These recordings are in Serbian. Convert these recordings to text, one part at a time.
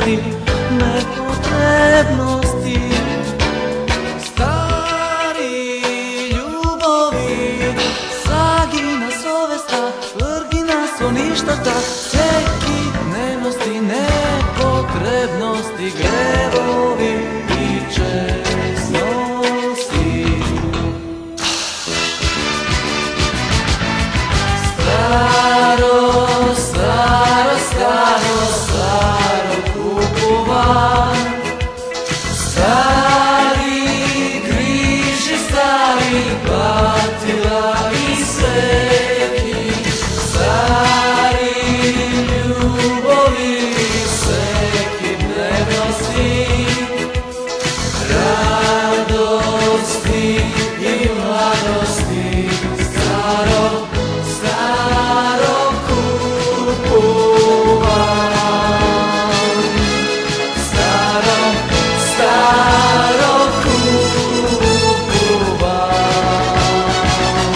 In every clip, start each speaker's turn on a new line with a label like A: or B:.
A: drevnosti, nepotrebnosti. Stari ljubovi, sagina sovesta, vrgina soništata, seki dnevnosti, nepotrebnosti, grevovi i česnosti. Staro, staro, staro, staro kupovan, stari križi, stari patila i seki, stari ljubovi, seki dnevnosti, radosti i mladosti. Staro, staro kupovan, staro, staro kupovan.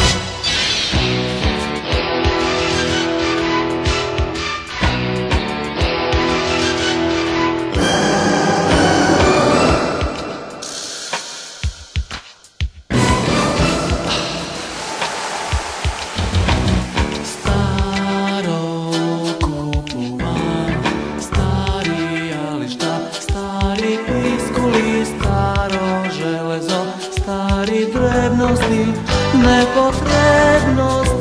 A: Staro kupovan, stari, ali šta, stari piskuli, staro železo, stari drevnosti, nepotrebnosti.